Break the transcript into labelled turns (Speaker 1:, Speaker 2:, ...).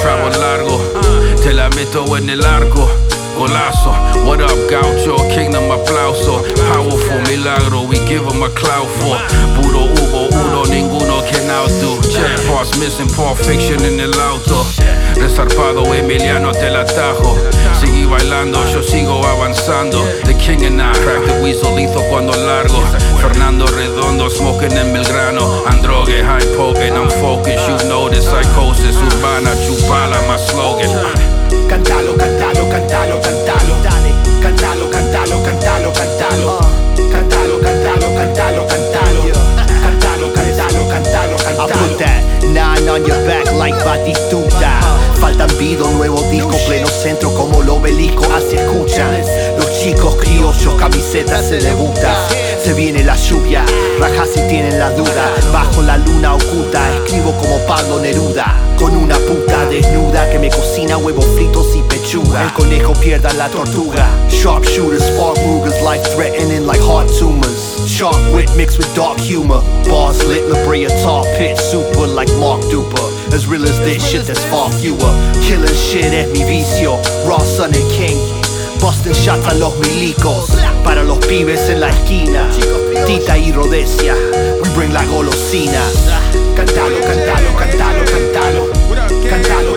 Speaker 1: trago largo, te la meto en el arco. Golazo, what up gaucho, kingdom aplauso. Powerful milagro, we give him a clout for. Puro hubo uno, ninguno can outdo. Check parts missing, Pulp Fiction en el auto. Resarpado Emiliano te la tajo. Seguí bailando, yo sigo avanzando. The king and I, crack the weasel, hizo cuando largo. Fernando Redondo, smoking en Belgrano. Androgue, high poking, I'm focused. You know this psychosis, urbana, chupala, my slogan.
Speaker 2: Cántalo, cántalo, cántalo, cántalo, dale. Cántalo, cántalo, cántalo, cántalo. Cántalo, cántalo, cántalo, cántalo. Cántalo, cántalo, cántalo, cántalo. I put that 9 on your back like Batistuta. Faltan Vido, nuevo disco, pleno centro como el obelisco. Así escuchan los chicos criollos, camisetas se debuta. Se viene la lluvia, raja si tienen la duda. Bajo la luna oculta, escribo como Pablo Neruda. Con una puta desnuda que me cocina huevos fritos y pechuga. El conejo pierda la tortuga. Sharpshooters, spark Rugers, life threatening like heart tumors. Sharp wit mixed with dark humor. Bars lit, La Brea tar pit, super like Mark Duper. As real as this shit, that's far fewer. Killing shit es mi vicio. Raw, Son and King. Busting shots a los milicos. Para los pibes en la esquina. Tita y Rhodesia, we bring la golosina. Cántalo, cántalo, cántalo, cántalo. Cántalo.